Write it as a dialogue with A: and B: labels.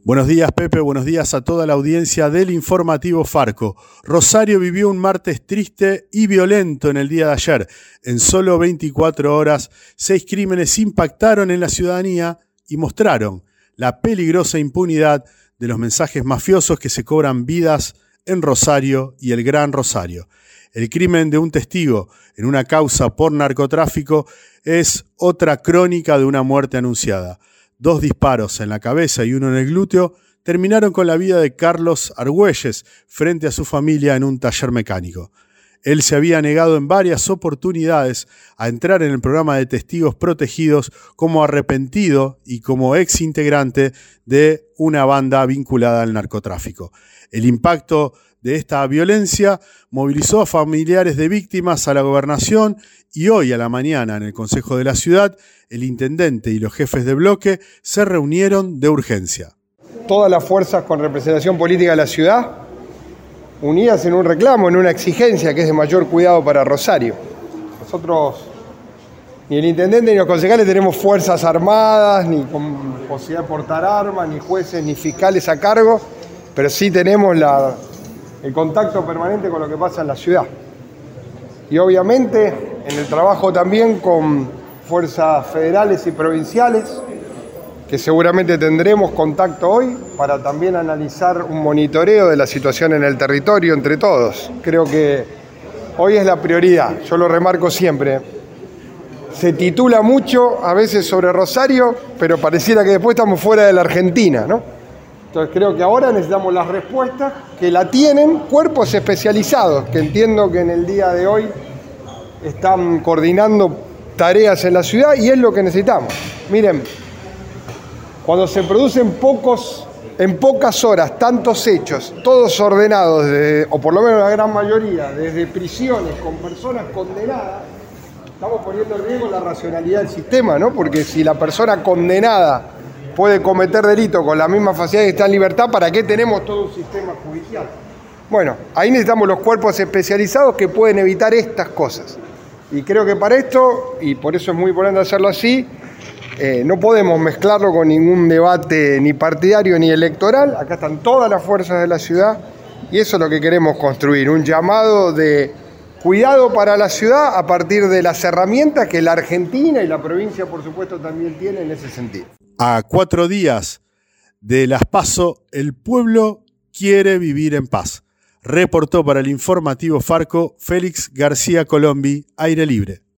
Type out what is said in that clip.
A: Buenos días, Pepe, buenos días a toda la audiencia del Informativo Farco. Rosario vivió un martes triste y violento en el día de ayer. En solo 24 horas, 6 crímenes impactaron en la ciudadanía y mostraron la peligrosa impunidad de los mensajes mafiosos que se cobran vidas en Rosario y el Gran Rosario. El crimen de un testigo en una causa por narcotráfico es otra crónica de una muerte anunciada. 2 disparos en la cabeza y uno en el glúteo terminaron con la vida de Carlos Argüelles frente a su familia en un taller mecánico. Él se había negado en varias oportunidades a entrar en el programa de testigos protegidos como arrepentido y como ex integrante de una banda vinculada al narcotráfico. El impacto de esta violencia movilizó a familiares de víctimas, a la gobernación, y hoy a la mañana en el Consejo de la Ciudad, el intendente y los jefes de bloque se reunieron de urgencia.
B: Todas las fuerzas con representación política de la ciudad, unidas en un reclamo, en una exigencia que es de mayor cuidado para Rosario. Nosotros, ni el intendente ni los concejales tenemos fuerzas armadas, ni con posibilidad de portar armas, ni jueces, ni fiscales a cargo, pero sí tenemos el contacto permanente con lo que pasa en la ciudad. Y obviamente en el trabajo también con fuerzas federales y provinciales, que seguramente tendremos contacto hoy para también analizar un monitoreo de la situación en el territorio entre todos. Creo que hoy es la prioridad, yo lo remarco siempre. Se titula mucho a veces sobre Rosario, pero pareciera que después estamos fuera de la Argentina, ¿no? Entonces creo que ahora necesitamos las respuestas que la tienen cuerpos especializados, que entiendo que en el día de hoy están coordinando tareas en la ciudad y es lo que necesitamos. Miren, cuando se producen en pocas horas tantos hechos, todos ordenados, o por lo menos la gran mayoría, desde prisiones con personas condenadas, estamos poniendo en riesgo la racionalidad del sistema, ¿no? Porque si la persona condenada puede cometer delito con la misma facilidad que está en libertad, ¿para qué tenemos todo un sistema judicial? Bueno, ahí necesitamos los cuerpos especializados que pueden evitar estas cosas. Y creo que para esto, y por eso es muy importante hacerlo así, no podemos mezclarlo con ningún debate ni partidario ni electoral. Acá están todas las fuerzas de la ciudad y eso es lo que queremos construir, un llamado de cuidado para la ciudad a partir de las herramientas que la Argentina y la provincia, por supuesto, también tienen en ese sentido.
A: A 4 días de las PASO, el pueblo quiere vivir en paz. Reportó para el Informativo Farco Félix García Colombi, Aire Libre.